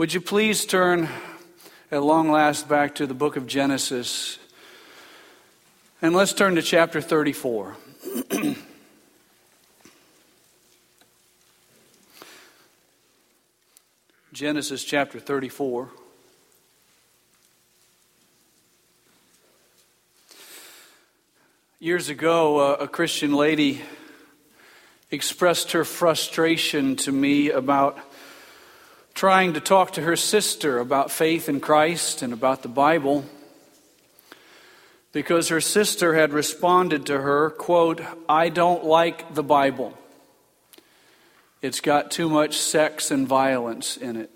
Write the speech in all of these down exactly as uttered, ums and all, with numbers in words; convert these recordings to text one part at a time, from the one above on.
Would you please turn at long last back to the book of Genesis, and let's turn to chapter thirty-four. Genesis chapter thirty-four. Years ago, uh, a Christian lady expressed her frustration to me about trying to talk to her sister about faith in Christ and about the Bible, because her sister had responded to her, quote, "I don't like the Bible. It's got too much sex and violence in it."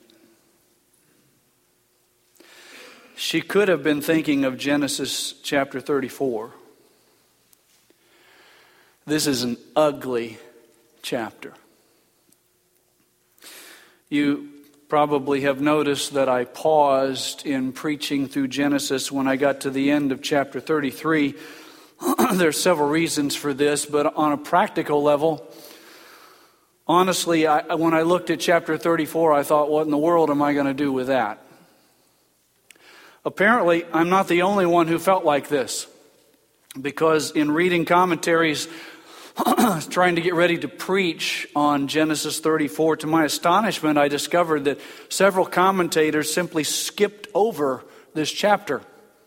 She could have been thinking of Genesis chapter thirty-four. This is an ugly chapter. You probably have noticed that I paused in preaching through Genesis when I got to the end of chapter thirty-three. There's several reasons for this, but on a practical level, honestly, I, when I looked at chapter thirty-four, I thought, what in the world am I going to do with that? Apparently, I'm not the only one who felt like this, because in reading commentaries, trying to get ready to preach on Genesis thirty-four, to my astonishment, I discovered that several commentators simply skipped over this chapter.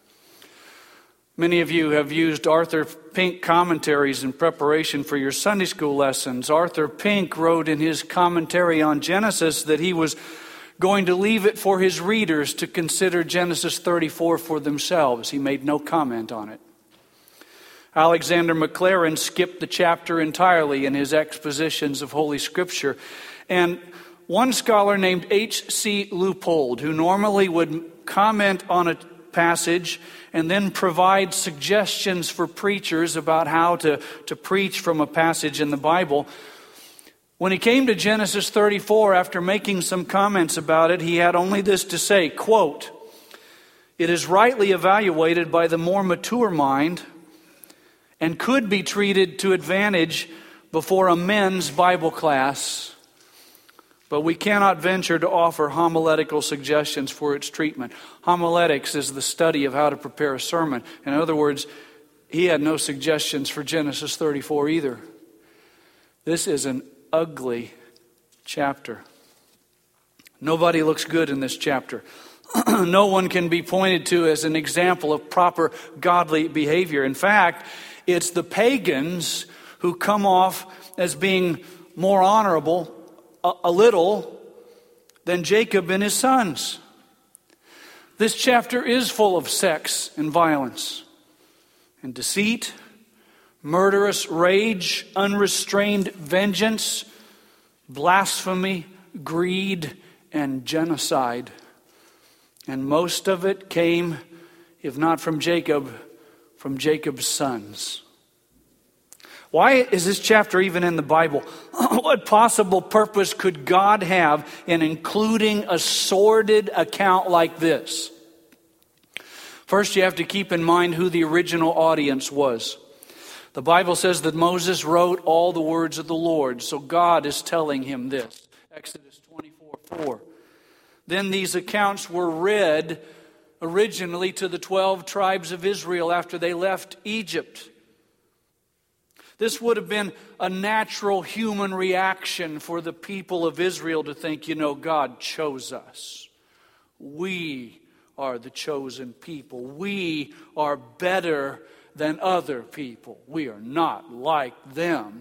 Many of you have used Arthur Pink commentaries in preparation for your Sunday school lessons. Arthur Pink wrote in his commentary on Genesis that he was going to leave it for his readers to consider Genesis thirty-four for themselves. He made no comment on it. Alexander McLaren skipped the chapter entirely in his expositions of Holy Scripture. And one scholar named H C Leupold, who normally would comment on a passage and then provide suggestions for preachers about how to, to preach from a passage in the Bible, when he came to Genesis thirty-four, after making some comments about it, he had only this to say, quote, "It is rightly evaluated by the more mature mind and could be treated to advantage before a men's Bible class, but we cannot venture to offer homiletical suggestions for its treatment." Homiletics is the study of how to prepare a sermon. In other words, he had no suggestions for Genesis thirty-four either. This is an ugly chapter. Nobody looks good in this chapter. No one can be pointed to as an example of proper godly behavior. In fact, it's the pagans who come off as being more honorable a, a little than Jacob and his sons. This chapter is full of sex and violence and deceit, murderous rage, unrestrained vengeance, blasphemy, greed, and genocide. And most of it came, if not from Jacob, from Jacob's sons. Why is this chapter even in the Bible? What possible purpose could God have in including a sordid account like this? First, you have to keep in mind who the original audience was. The Bible says that Moses wrote all the words of the Lord, so God is telling him this. Exodus twenty-four four. Then these accounts were read originally to the twelve tribes of Israel after they left Egypt. This would have been a natural human reaction for the people of Israel to think, you know, God chose us. We are the chosen people. We are better than other people. We are not like them.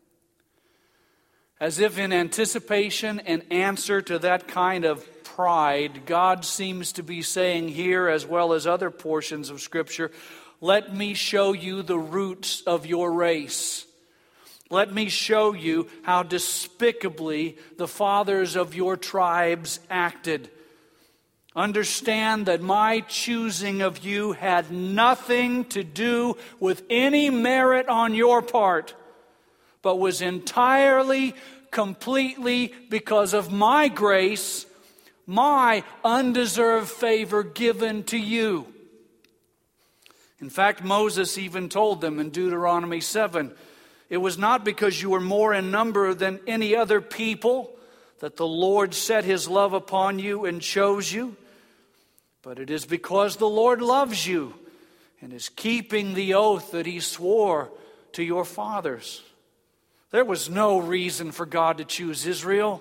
As if in anticipation and answer to that kind of pride, God seems to be saying here, as well as other portions of Scripture, let me show you the roots of your race. Let me show you how despicably the fathers of your tribes acted. Understand that my choosing of you had nothing to do with any merit on your part, but was entirely, completely because of my grace, my undeserved favor given to you. In fact, Moses even told them in Deuteronomy seven, it was not because you were more in number than any other people that the Lord set His love upon you and chose you, but it is because the Lord loves you and is keeping the oath that He swore to your fathers. There was no reason for God to choose Israel.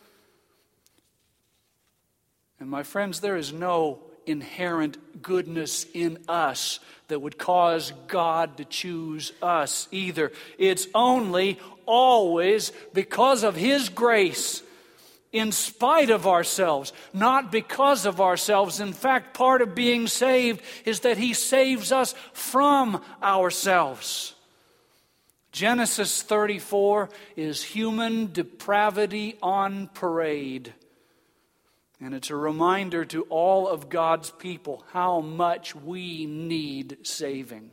And my friends, there is no inherent goodness in us that would cause God to choose us either. It's only, always, because of His grace, in spite of ourselves, not because of ourselves. In fact, part of being saved is that He saves us from ourselves. Genesis thirty-four is human depravity on parade. And it's a reminder to all of God's people how much we need saving.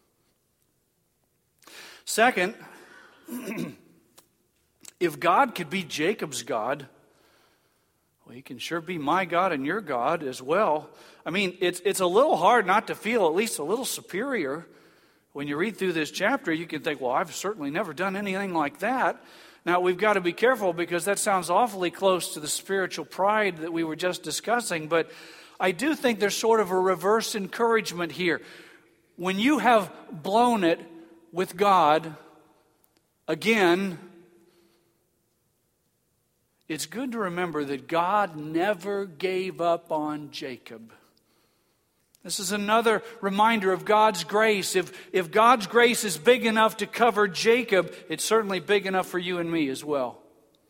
Second, if God could be Jacob's God, well, He can sure be my God and your God as well. I mean, it's it's a little hard not to feel at least a little superior. When you read through this chapter, you can think, well, I've certainly never done anything like that. Now, we've got to be careful because that sounds awfully close to the spiritual pride that we were just discussing. But I do think there's sort of a reverse encouragement here. When you have blown it with God again, it's good to remember that God never gave up on Jacob. This is another reminder of God's grace. If, if God's grace is big enough to cover Jacob, it's certainly big enough for you and me as well.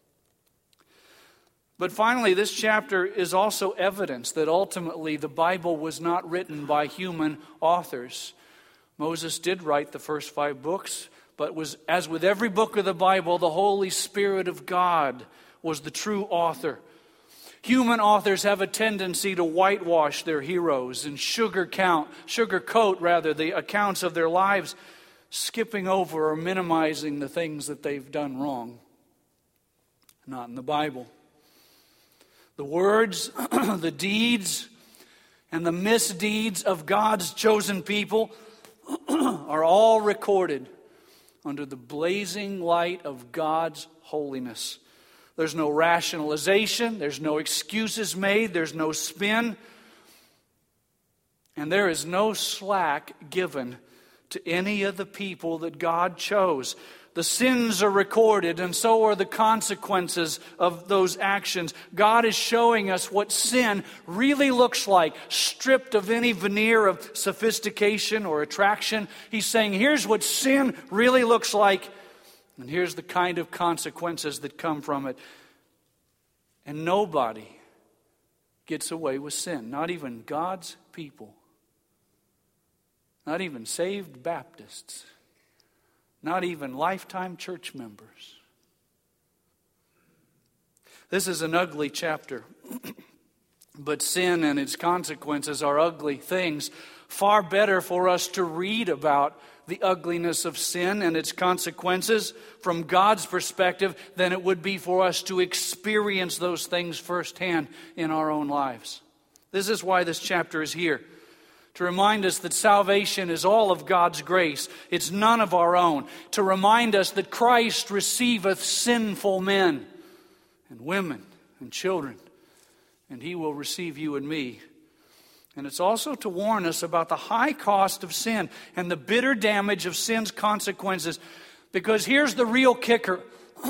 But finally, this chapter is also evidence that ultimately the Bible was not written by human authors. Moses did write the first five books, but was, as with every book of the Bible, the Holy Spirit of God was the true author. Human authors have a tendency to whitewash their heroes and sugar count, sugarcoat rather, the accounts of their lives, skipping over or minimizing the things that they've done wrong. Not in the Bible. The words, the deeds, and the misdeeds of God's chosen people are all recorded under the blazing light of God's holiness. There's no rationalization. There's no excuses made. There's no spin. And there is no slack given to any of the people that God chose. The sins are recorded, and so are the consequences of those actions. God is showing us what sin really looks like, stripped of any veneer of sophistication or attraction. He's saying, here's what sin really looks like. And here's the kind of consequences that come from it. And nobody gets away with sin. Not even God's people. Not even saved Baptists. Not even lifetime church members. This is an ugly chapter. But sin and its consequences are ugly things. Far better for us to read about the ugliness of sin and its consequences from God's perspective than it would be for us to experience those things firsthand in our own lives. This is why this chapter is here. To remind us that salvation is all of God's grace. It's none of our own. To remind us that Christ receiveth sinful men and women and children. And He will receive you and me. And it's also to warn us about the high cost of sin and the bitter damage of sin's consequences. Because here's the real kicker.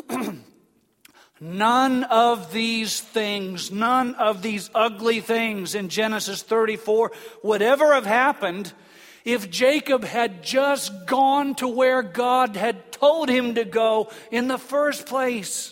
None of these things, none of these ugly things in Genesis thirty-four would ever have happened if Jacob had just gone to where God had told him to go in the first place.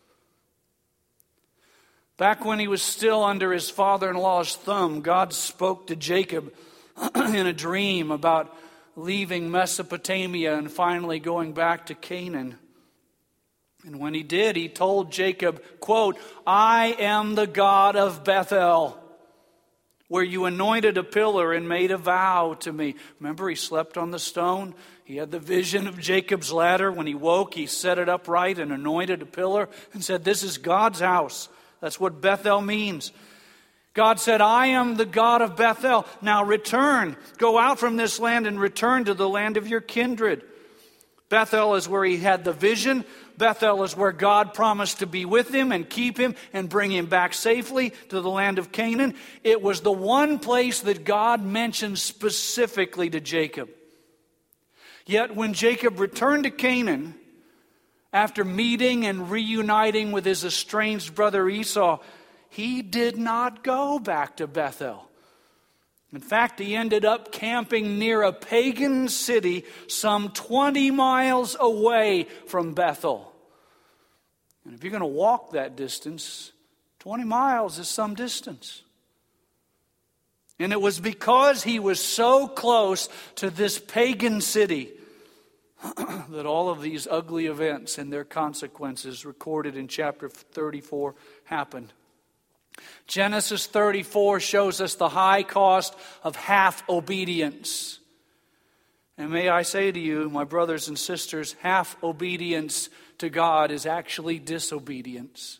Back when he was still under his father-in-law's thumb, God spoke to Jacob in a dream about leaving Mesopotamia and finally going back to Canaan. And when he did, he told Jacob, quote, I am the God of Bethel, where you anointed a pillar and made a vow to me. Remember, he slept on the stone. He had the vision of Jacob's ladder. When he woke, he set it upright and anointed a pillar and said, this is God's house. That's what Bethel means. God said, I am the God of Bethel. Now return, go out from this land and return to the land of your kindred. Bethel is where he had the vision. Bethel is where God promised to be with him and keep him and bring him back safely to the land of Canaan. It was the one place that God mentioned specifically to Jacob. Yet when Jacob returned to Canaan, after meeting and reuniting with his estranged brother Esau, he did not go back to Bethel. In fact, he ended up camping near a pagan city some twenty miles away from Bethel. And if you're going to walk that distance, twenty miles is some distance. And it was because he was so close to this pagan city that all of these ugly events and their consequences recorded in chapter thirty-four happened. Genesis thirty-four shows us the high cost of half obedience. And may I say to you, my brothers and sisters, half obedience to God is actually disobedience.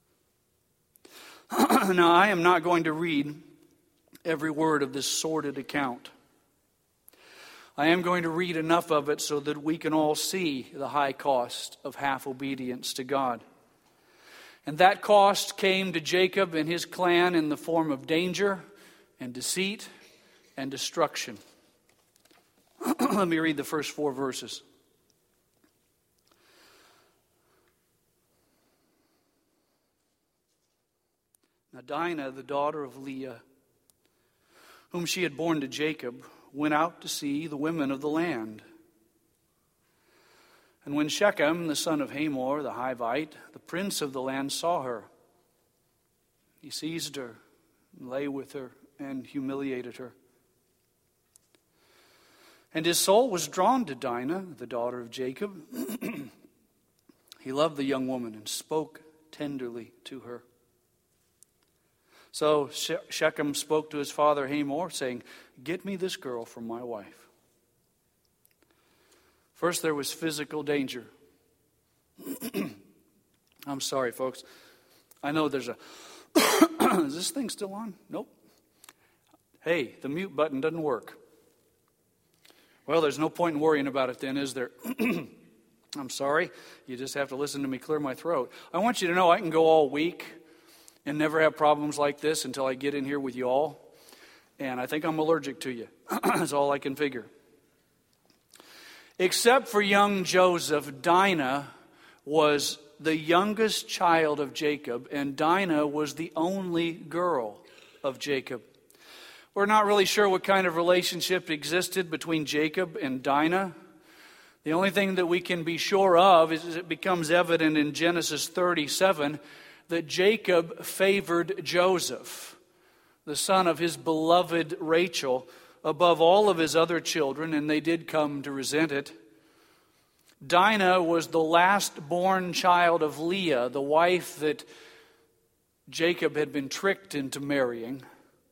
Now, I am not going to read every word of this sordid account. I am going to read enough of it so that we can all see the high cost of half obedience to God. And that cost came to Jacob and his clan in the form of danger and deceit and destruction. Let me read the first four verses. Now Dinah, the daughter of Leah, whom she had borne to Jacob, went out to see the women of the land. And when Shechem, the son of Hamor, the Hivite, the prince of the land, saw her, he seized her, lay with her, and humiliated her. And his soul was drawn to Dinah, the daughter of Jacob. He loved the young woman and spoke tenderly to her. So Shechem spoke to his father Hamor, saying, "Get me this girl for my wife." First, there was physical danger. I'm sorry, folks. I know there's a... Is this thing still on? Nope. Hey, the mute button doesn't work. Well, there's no point in worrying about it then, is there? I'm sorry. You just have to listen to me clear my throat. I want you to know I can go all week and never have problems like this until I get in here with you all. And I think I'm allergic to you. That's all I can figure. Except for young Joseph, Dinah was the youngest child of Jacob, and Dinah was the only girl of Jacob. We're not really sure what kind of relationship existed between Jacob and Dinah. The only thing that we can be sure of is it becomes evident in Genesis thirty-seven that Jacob favored Joseph, the son of his beloved Rachel, above all of his other children, and they did come to resent it. Dinah was the last born child of Leah, the wife that Jacob had been tricked into marrying.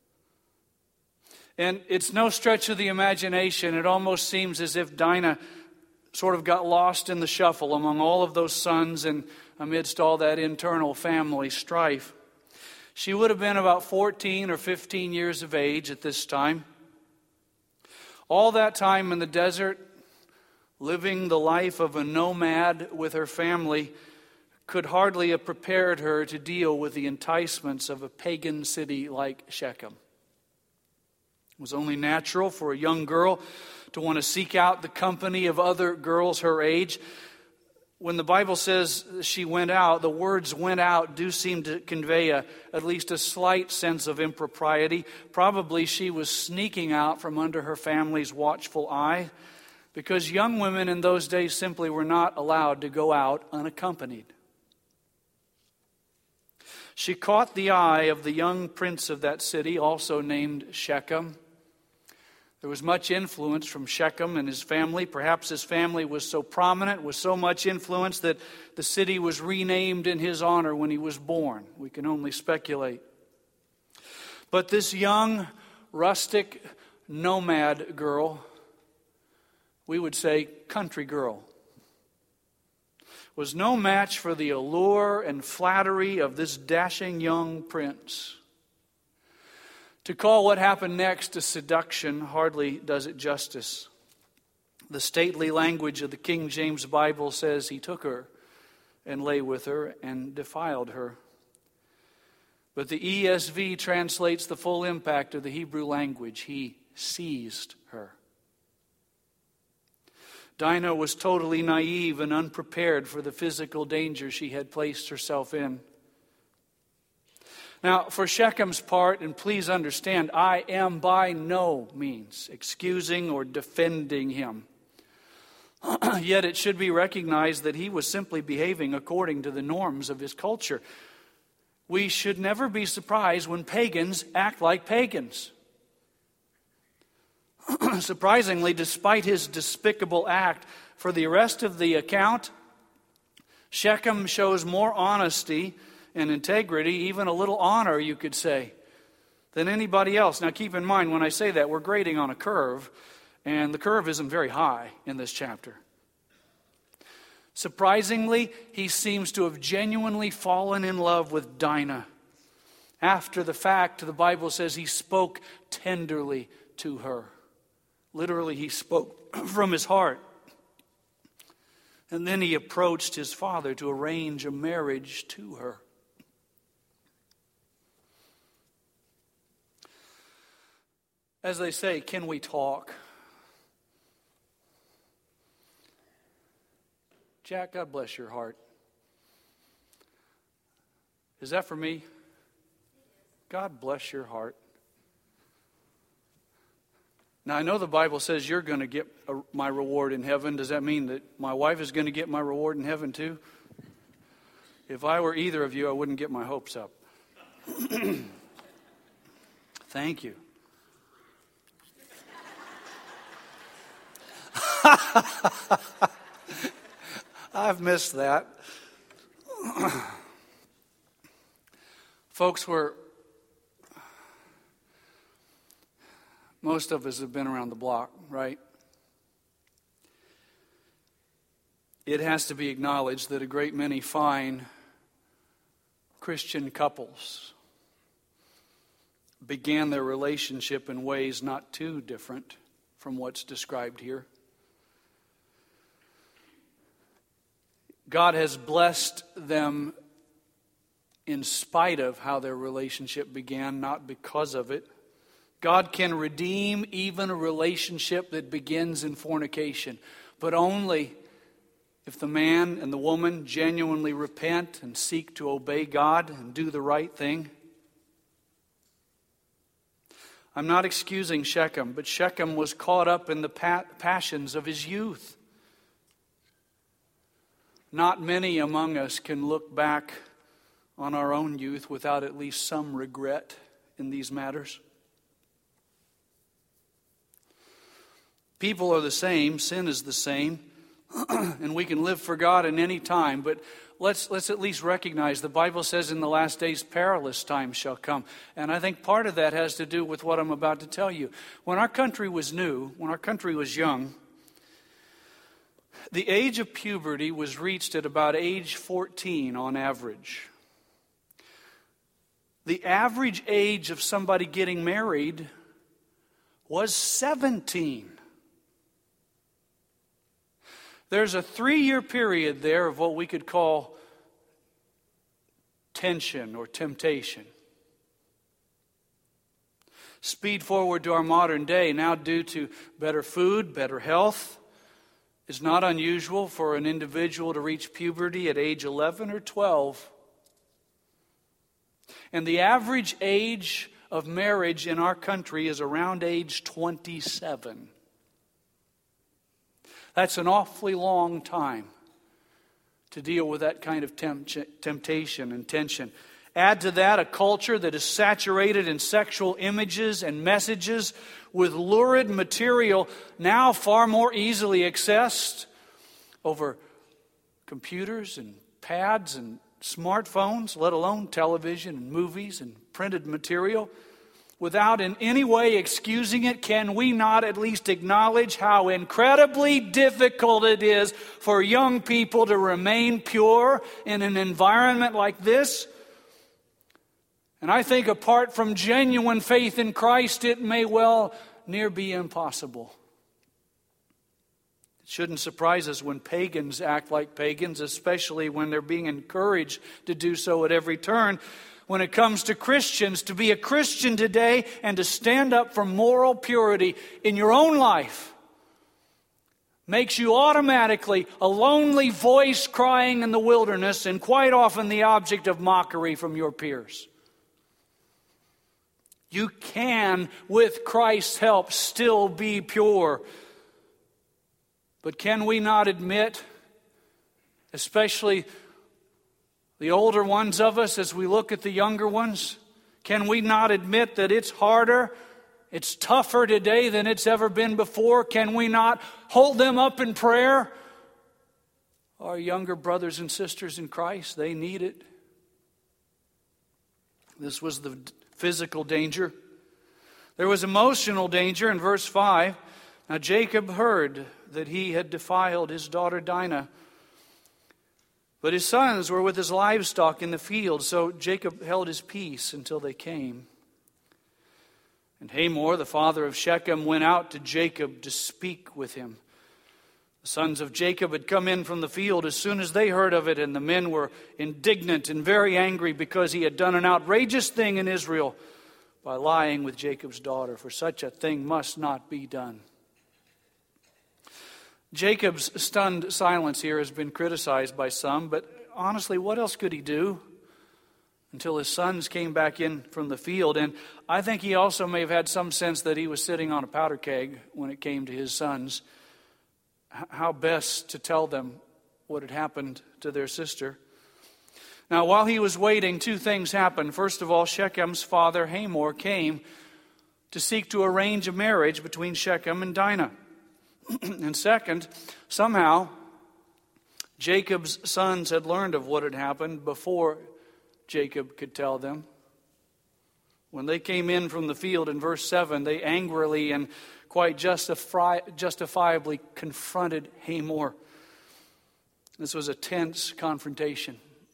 And it's no stretch of the imagination. It almost seems as if Dinah sort of got lost in the shuffle among all of those sons and amidst all that internal family strife. She would have been about fourteen or fifteen years of age at this time. All that time in the desert, living the life of a nomad with her family, could hardly have prepared her to deal with the enticements of a pagan city like Shechem. It was only natural for a young girl to want to seek out the company of other girls her age. When the Bible says she went out, the words "went out" do seem to convey a, at least a slight sense of impropriety. Probably she was sneaking out from under her family's watchful eye, because young women in those days simply were not allowed to go out unaccompanied. She caught the eye of the young prince of that city, also named Shechem. There was much influence from Shechem and his family. Perhaps his family was so prominent, was so much influence, that the city was renamed in his honor when he was born. We can only speculate. But this young, rustic, nomad girl, we would say country girl, was no match for the allure and flattery of this dashing young prince. To call what happened next a seduction hardly does it justice. The stately language of the King James Bible says he took her and lay with her and defiled her. But the E S V translates the full impact of the Hebrew language. He seized her. Dinah was totally naive and unprepared for the physical danger she had placed herself in. Now, for Shechem's part, and please understand, I am by no means excusing or defending him. Yet it should be recognized that he was simply behaving according to the norms of his culture. We should never be surprised when pagans act like pagans. Surprisingly, despite his despicable act, for the rest of the account, Shechem shows more honesty and integrity, even a little honor, you could say, than anybody else. Now keep in mind, when I say that, we're grading on a curve, and the curve isn't very high in this chapter. Surprisingly, he seems to have genuinely fallen in love with Dinah. After the fact, the Bible says he spoke tenderly to her. Literally, he spoke from his heart. And then he approached his father to arrange a marriage to her. As they say, can we talk? Jack, God bless your heart. Is that for me? God bless your heart. Now, I know the Bible says you're going to get a, my reward in heaven. Does that mean that my wife is going to get my reward in heaven too? If I were either of you, I wouldn't get my hopes up. Thank you. I've missed that. Folks, we're most of us have been around the block, right? It has to be acknowledged that a great many fine Christian couples began their relationship in ways not too different from what's described here. God has blessed them in spite of how their relationship began, not because of it. God can redeem even a relationship that begins in fornication, but only if the man and the woman genuinely repent and seek to obey God and do the right thing. I'm not excusing Shechem, but Shechem was caught up in the pa- passions of his youth. Not many among us can look back on our own youth without at least some regret in these matters. People are the same, sin is the same, and we can live for God in any time, but let's let's at least recognize the Bible says in the last days perilous times shall come. And I think part of that has to do with what I'm about to tell you. When our country was new, when our country was young, the age of puberty was reached at about age fourteen on average. The average age of somebody getting married was seventeen. There's a three-year period there of what we could call tension or temptation. Speed forward to our modern day, now due to better food, better health. It's not unusual for an individual to reach puberty at age eleven or twelve. And the average age of marriage in our country is around age twenty-seven. That's an awfully long time to deal with that kind of tempt- temptation and tension. Add to that a culture that is saturated in sexual images and messages with lurid material now far more easily accessed over computers and pads and smartphones, let alone television and movies and printed material. Without in any way excusing it, can we not at least acknowledge how incredibly difficult it is for young people to remain pure in an environment like this? And I think apart from genuine faith in Christ, it may well near be impossible. It shouldn't surprise us when pagans act like pagans, especially when they're being encouraged to do so at every turn. When it comes to Christians, to be a Christian today and to stand up for moral purity in your own life makes you automatically a lonely voice crying in the wilderness, and quite often the object of mockery from your peers. You can, with Christ's help, still be pure. But can we not admit, especially the older ones of us, as we look at the younger ones, can we not admit that it's harder, it's tougher today than it's ever been before? Can we not hold them up in prayer? Our younger brothers and sisters in Christ, they need it. This was the physical danger. There was emotional danger in verse five. Now Jacob heard that he had defiled his daughter Dinah, but his sons were with his livestock in the field, so Jacob held his peace until they came. And Hamor, the father of Shechem, went out to Jacob to speak with him. The sons of Jacob had come in from the field as soon as they heard of it, and the men were indignant and very angry because he had done an outrageous thing in Israel by lying with Jacob's daughter, for such a thing must not be done. Jacob's stunned silence here has been criticized by some, but honestly, what else could he do until his sons came back in from the field? And I think he also may have had some sense that he was sitting on a powder keg when it came to his sons. How best to tell them what had happened to their sister. Now, while he was waiting, two things happened. First of all, Shechem's father, Hamor, came to seek to arrange a marriage between Shechem and Dinah. And second, somehow, Jacob's sons had learned of what had happened before Jacob could tell them. When they came in from the field in verse seven, they angrily and quite justify, justifiably confronted Hamor. This was a tense confrontation.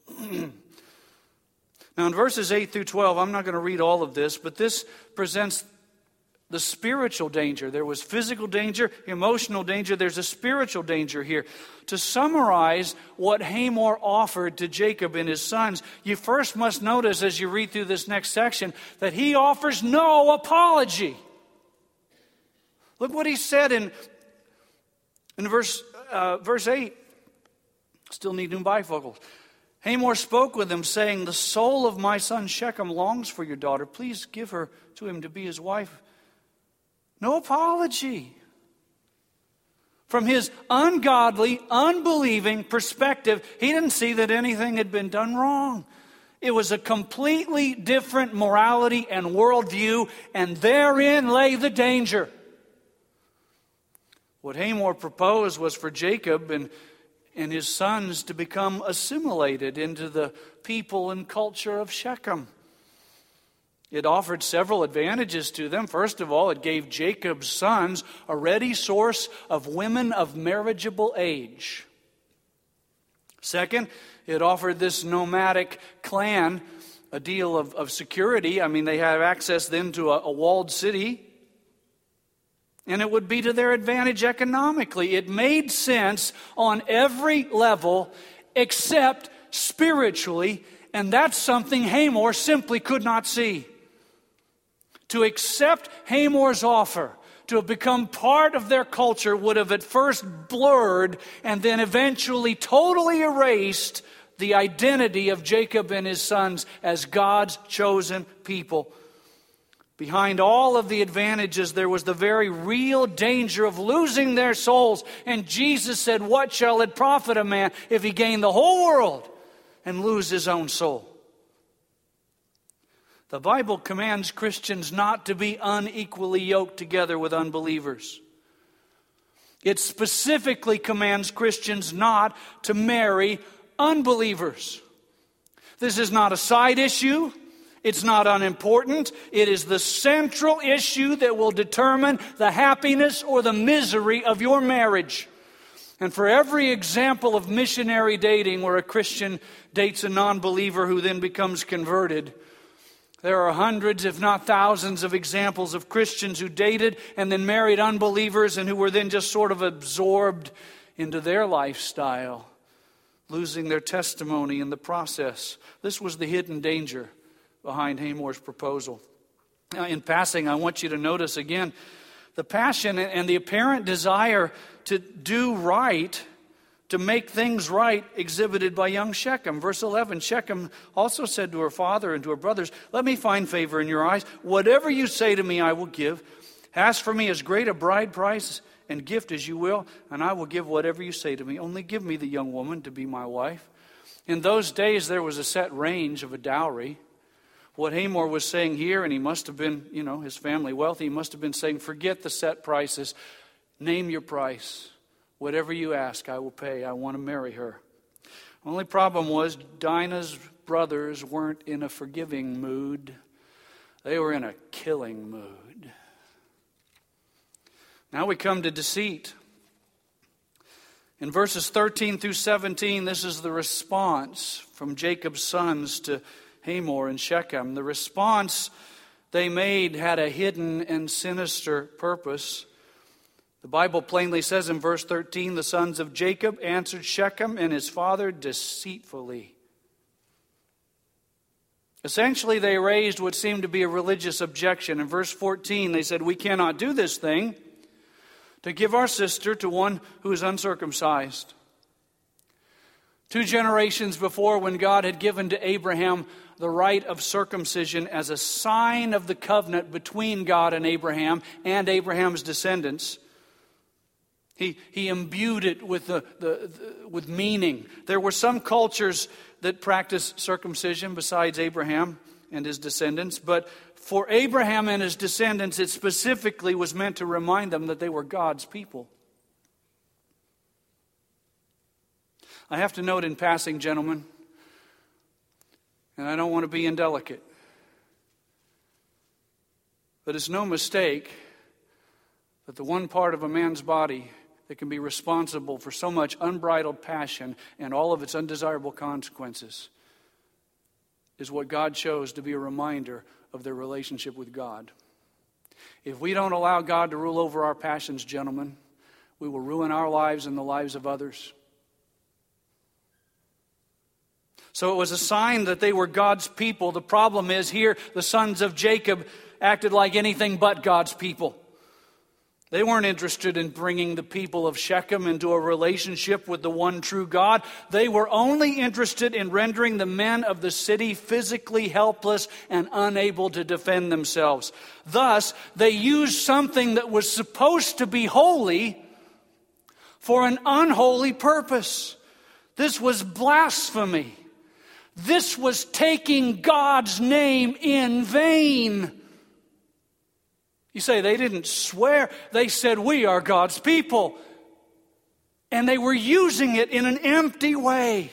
Now in verses eight through twelve, I'm not going to read all of this, but this presents the spiritual danger. There was physical danger, emotional danger. There's a spiritual danger here. To summarize what Hamor offered to Jacob and his sons, you first must notice as you read through this next section that he offers no apology. Look what he said in, in verse, uh, verse eight. Still need new bifocals. Hamor spoke with him, saying, "The soul of my son Shechem longs for your daughter. Please give her to him to be his wife." No apology. From his ungodly, unbelieving perspective, he didn't see that anything had been done wrong. It was a completely different morality and worldview, and therein lay the danger. What Hamor proposed was for Jacob and, and his sons to become assimilated into the people and culture of Shechem. It offered several advantages to them. First of all, it gave Jacob's sons a ready source of women of marriageable age. Second, it offered this nomadic clan a deal of, of security. I mean, they have access then to a, a walled city. And it would be to their advantage economically. It made sense on every level except spiritually, and that's something Hamor simply could not see. To accept Hamor's offer, to have become part of their culture, would have at first blurred and then eventually totally erased the identity of Jacob and his sons as God's chosen people. Behind all of the advantages, there was the very real danger of losing their souls. And Jesus said, "What shall it profit a man if he gain the whole world and lose his own soul?" The Bible commands Christians not to be unequally yoked together with unbelievers. It specifically commands Christians not to marry unbelievers. This is not a side issue. It's not unimportant. It is the central issue that will determine the happiness or the misery of your marriage. And for every example of missionary dating where a Christian dates a non-believer who then becomes converted, There are hundreds, if not thousands, of examples of Christians who dated and then married unbelievers and who were then just sort of absorbed into their lifestyle, losing their testimony in the process. This was the hidden danger behind Hamor's proposal. Now, in passing, I want you to notice again the passion and the apparent desire to do right, to make things right, exhibited by young Shechem. Verse eleven, Shechem also said to her father and to her brothers, "Let me find favor in your eyes. Whatever you say to me, I will give. Ask for me as great a bride price and gift as you will, and I will give whatever you say to me. Only give me the young woman to be my wife." In those days, there was a set range of a dowry. What Hamor was saying here, and he must have been, you know, his family wealthy, he must have been saying, forget the set prices. Name your price. Whatever you ask, I will pay. I want to marry her. Only problem was Dinah's brothers weren't in a forgiving mood. They were in a killing mood. Now we come to deceit. In verses thirteen through seventeen, this is the response from Jacob's sons to Hamor and Shechem. The response they made had a hidden and sinister purpose. The Bible plainly says in verse thirteen, the sons of Jacob answered Shechem and his father deceitfully. Essentially, they raised what seemed to be a religious objection. In verse fourteen, they said, "We cannot do this thing, to give our sister to one who is uncircumcised." Two generations before, when God had given to Abraham the rite of circumcision as a sign of the covenant between God and Abraham and Abraham's descendants, he, he imbued it with, the, the, the, with meaning. There were some cultures that practiced circumcision besides Abraham and his descendants, but for Abraham and his descendants, it specifically was meant to remind them that they were God's people. I have to note in passing, gentlemen, and I don't want to be indelicate, but it's no mistake that the one part of a man's body that can be responsible for so much unbridled passion and all of its undesirable consequences is what God chose to be a reminder of their relationship with God. If we don't allow God to rule over our passions, gentlemen, we will ruin our lives and the lives of others. So it was a sign that they were God's people. The problem is here, the sons of Jacob acted like anything but God's people. They weren't interested in bringing the people of Shechem into a relationship with the one true God. They were only interested in rendering the men of the city physically helpless and unable to defend themselves. Thus, they used something that was supposed to be holy for an unholy purpose. This was blasphemy. This was taking God's name in vain. You say they didn't swear. They said, "We are God's people." And they were using it in an empty way.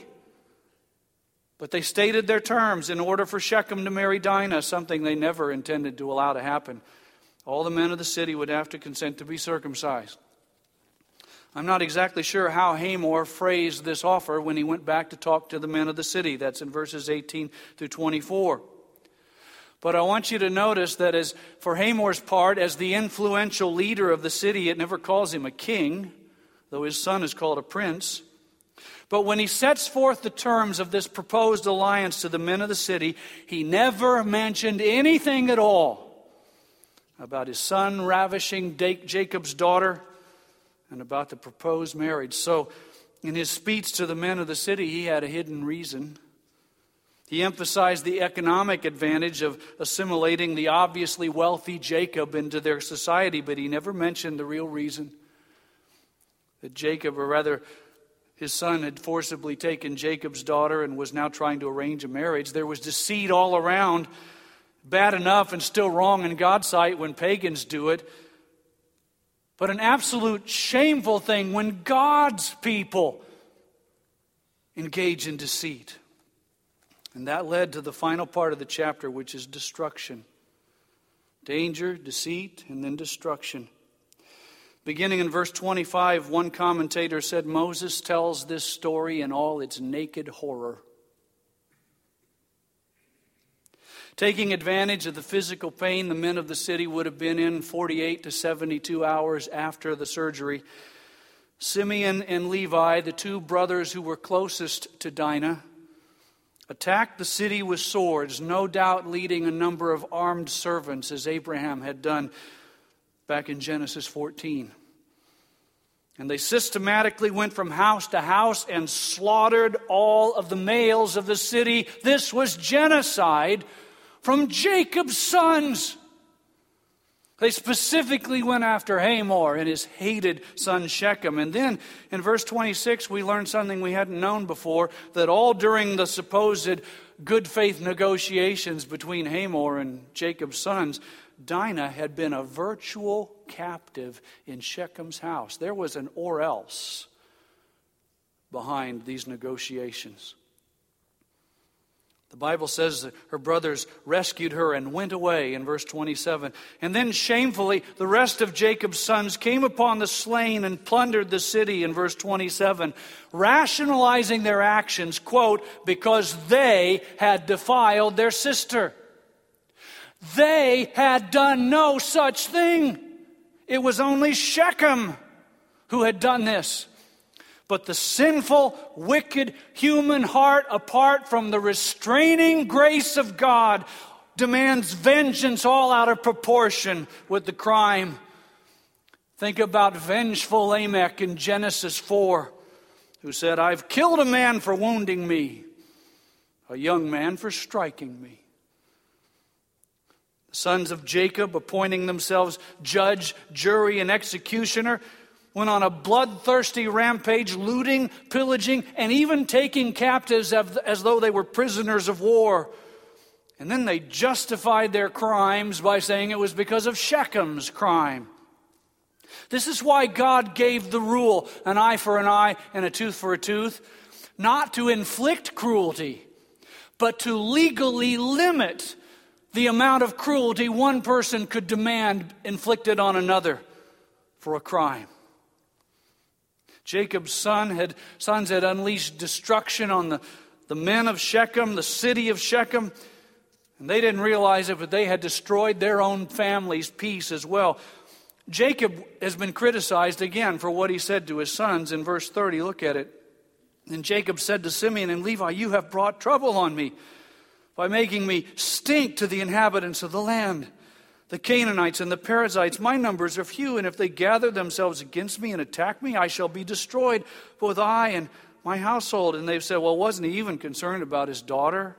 But they stated their terms in order for Shechem to marry Dinah, something they never intended to allow to happen. All the men of the city would have to consent to be circumcised. I'm not exactly sure how Hamor phrased this offer when he went back to talk to the men of the city. That's in verses eighteen through twenty-four. But I want you to notice that as for Hamor's part, as the influential leader of the city, it never calls him a king, though his son is called a prince. But when he sets forth the terms of this proposed alliance to the men of the city, he never mentioned anything at all about his son ravishing Jacob's daughter and about the proposed marriage. So in his speech to the men of the city, he had a hidden reason. He emphasized the economic advantage of assimilating the obviously wealthy Jacob into their society, but he never mentioned the real reason. That Jacob, or rather his son, had forcibly taken Jacob's daughter and was now trying to arrange a marriage. There was deceit all around, bad enough and still wrong in God's sight when pagans do it, but an absolute shameful thing when God's people engage in deceit. And that led to the final part of the chapter, which is destruction. Danger, deceit, and then destruction. Beginning in verse twenty-five, one commentator said, Moses tells this story in all its naked horror. Taking advantage of the physical pain the men of the city would have been in forty-eight to seventy-two hours after the surgery, Simeon and Levi, the two brothers who were closest to Dinah, attacked the city with swords, no doubt leading a number of armed servants, as Abraham had done back in Genesis fourteen. And they systematically went from house to house and slaughtered all of the males of the city. This was genocide from Jacob's sons. They specifically went after Hamor and his hated son Shechem. And then in verse twenty-six, we learn something we hadn't known before, that all during the supposed good faith negotiations between Hamor and Jacob's sons, Dinah had been a virtual captive in Shechem's house. There was an or else behind these negotiations. The Bible says that her brothers rescued her and went away in verse twenty-seven. And then shamefully, the rest of Jacob's sons came upon the slain and plundered the city in verse twenty-seven, rationalizing their actions, quote, because they had defiled their sister. They had done no such thing. It was only Shechem who had done this. But the sinful, wicked human heart, apart from the restraining grace of God, demands vengeance all out of proportion with the crime. Think about vengeful Lamech in Genesis four, who said, I've killed a man for wounding me, a young man for striking me. The sons of Jacob, appointing themselves judge, jury, and executioner, went on a bloodthirsty rampage, looting, pillaging, and even taking captives as though they were prisoners of war. And then they justified their crimes by saying it was because of Shechem's crime. This is why God gave the rule, an eye for an eye and a tooth for a tooth, not to inflict cruelty, but to legally limit the amount of cruelty one person could demand inflicted on another for a crime. Jacob's son had, sons had unleashed destruction on the, the men of Shechem, the city of Shechem. And they didn't realize it, but they had destroyed their own family's peace as well. Jacob has been criticized again for what he said to his sons in verse thirty. Look at it. And Jacob said to Simeon and Levi, you have brought trouble on me by making me stink to the inhabitants of the land. The Canaanites and the Perizzites, my numbers are few, and if they gather themselves against me and attack me, I shall be destroyed, both I and my household. And they've said, well, wasn't he even concerned about his daughter?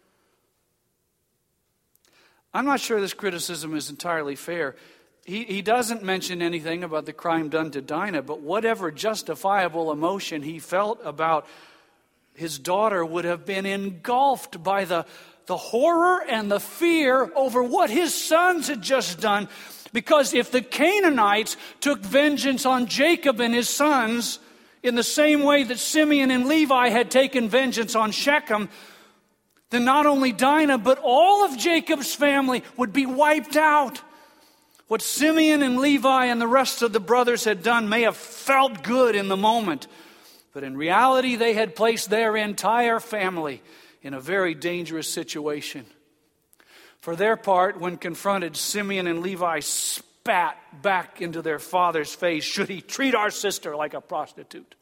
I'm not sure this criticism is entirely fair. He, he doesn't mention anything about the crime done to Dinah, but whatever justifiable emotion he felt about his daughter would have been engulfed by the The horror and the fear over what his sons had just done. Because if the Canaanites took vengeance on Jacob and his sons in the same way that Simeon and Levi had taken vengeance on Shechem, then not only Dinah, but all of Jacob's family would be wiped out. What Simeon and Levi and the rest of the brothers had done may have felt good in the moment, but in reality they had placed their entire family in a very dangerous situation. For their part, when confronted, Simeon and Levi spat back into their father's face, should he treat our sister like a prostitute?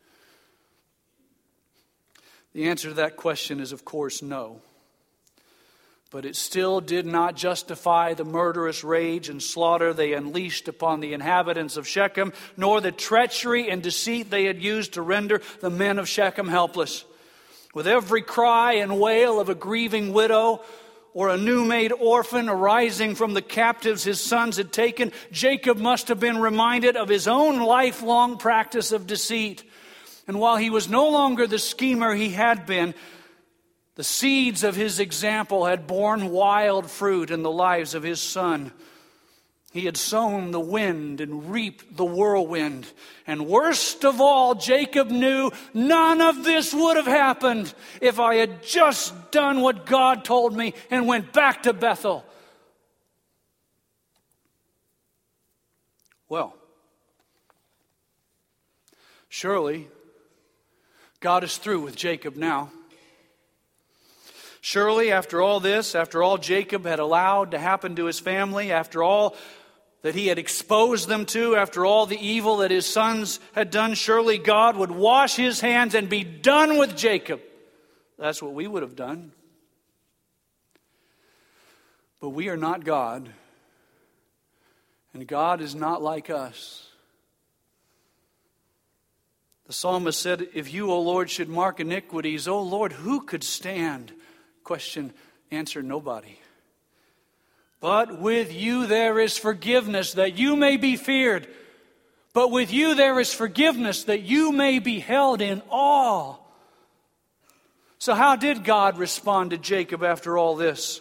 The answer to that question is, of course, no. But it still did not justify the murderous rage and slaughter they unleashed upon the inhabitants of Shechem, nor the treachery and deceit they had used to render the men of Shechem helpless. With every cry and wail of a grieving widow or a new-made orphan arising from the captives his sons had taken, Jacob must have been reminded of his own lifelong practice of deceit. And while he was no longer the schemer he had been, the seeds of his example had borne wild fruit in the lives of his son. He had sown the wind and reaped the whirlwind. And worst of all, Jacob knew none of this would have happened if I had just done what God told me and went back to Bethel. Well, surely God is through with Jacob now. Surely, after all this, after all Jacob had allowed to happen to his family, after all that he had exposed them to, after all the evil that his sons had done, surely God would wash his hands and be done with Jacob. That's what we would have done. But we are not God, and God is not like us. The psalmist said, if you, O Lord, should mark iniquities, O Lord, who could stand? Question, answer, nobody. But with you there is forgiveness, that you may be feared. But with you there is forgiveness, that you may be held in awe. So how did God respond to Jacob after all this?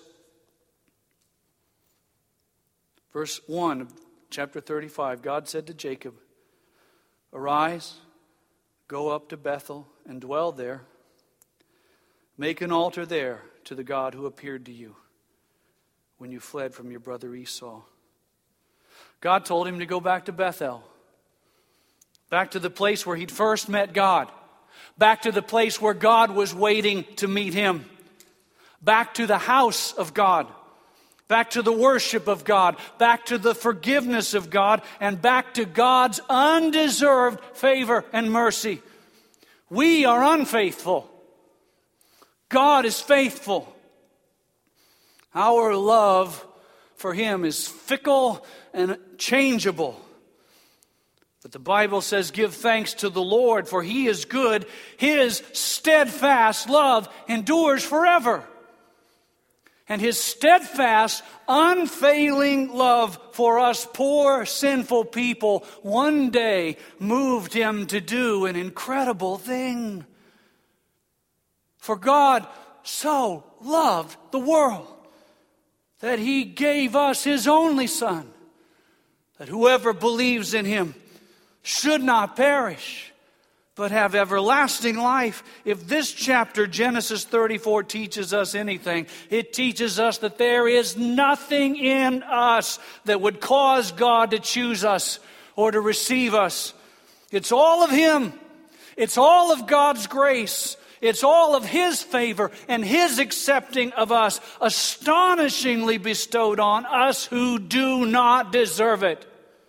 Verse one of chapter thirty-five, God said to Jacob, arise, go up to Bethel and dwell there. Make an altar there to the God who appeared to you when you fled from your brother Esau. God told him to go back to Bethel, back to the place where he'd first met God, back to the place where God was waiting to meet him, back to the house of God, back to the worship of God, back to the forgiveness of God, and back to God's undeserved favor and mercy. We are unfaithful. God is faithful. Our love for Him is fickle and changeable. But the Bible says, give thanks to the Lord, for He is good. His steadfast love endures forever. And His steadfast, unfailing love for us poor, sinful people one day moved Him to do an incredible thing. For God so loved the world that He gave us His only Son, that whoever believes in Him should not perish, but have everlasting life. If this chapter, Genesis thirty-four, teaches us anything, it teaches us that there is nothing in us that would cause God to choose us or to receive us. It's all of Him. It's all of God's grace. It's all of His favor and His accepting of us, astonishingly bestowed on us who do not deserve it.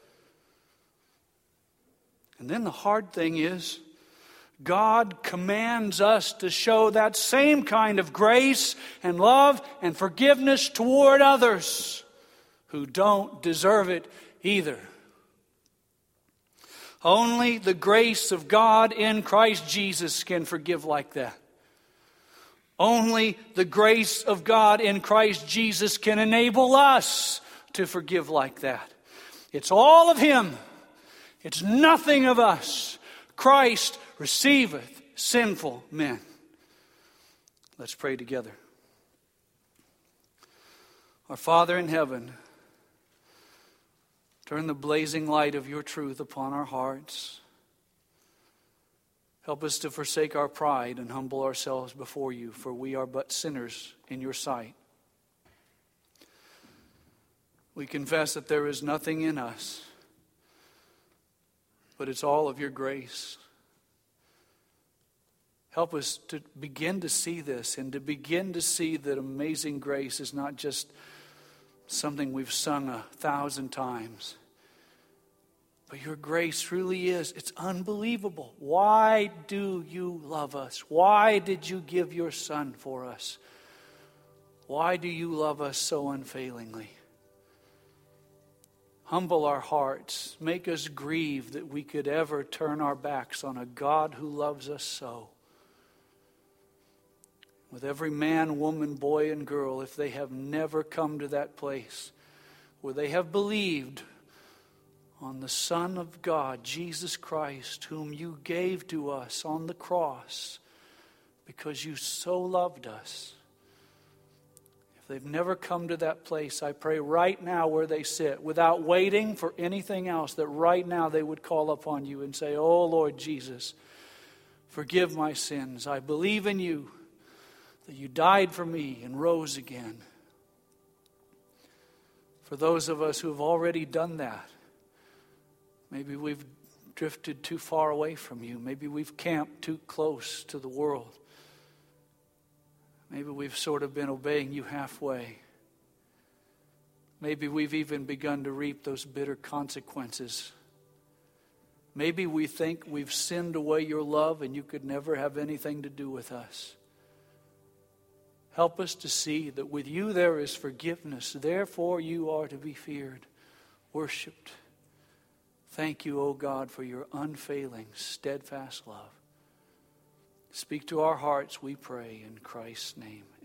And then the hard thing is, God commands us to show that same kind of grace and love and forgiveness toward others who don't deserve it either. Only the grace of God in Christ Jesus can forgive like that. Only the grace of God in Christ Jesus can enable us to forgive like that. It's all of Him. It's nothing of us. Christ receiveth sinful men. Let's pray together. Our Father in heaven, turn the blazing light of your truth upon our hearts. Help us to forsake our pride and humble ourselves before you, for we are but sinners in your sight. We confess that there is nothing in us, but it's all of your grace. Help us to begin to see this and to begin to see that amazing grace is not just something we've sung a thousand times. But your grace truly is. It's unbelievable. Why do you love us? Why did you give your Son for us? Why do you love us so unfailingly? Humble our hearts. Make us grieve that we could ever turn our backs on a God who loves us so. With every man, woman, boy, and girl, if they have never come to that place where they have believed on the Son of God, Jesus Christ, whom you gave to us on the cross because you so loved us. If they've never come to that place, I pray right now where they sit, without waiting for anything else, that right now they would call upon you and say, oh Lord Jesus, forgive my sins. I believe in you, that you died for me and rose again. For those of us who have already done that, maybe we've drifted too far away from you. Maybe we've camped too close to the world. Maybe we've sort of been obeying you halfway. Maybe we've even begun to reap those bitter consequences. Maybe we think we've sinned away your love and you could never have anything to do with us. Help us to see that with you there is forgiveness. Therefore you are to be feared, worshipped. Thank you, O God, for your unfailing, steadfast love. Speak to our hearts, we pray, in Christ's name.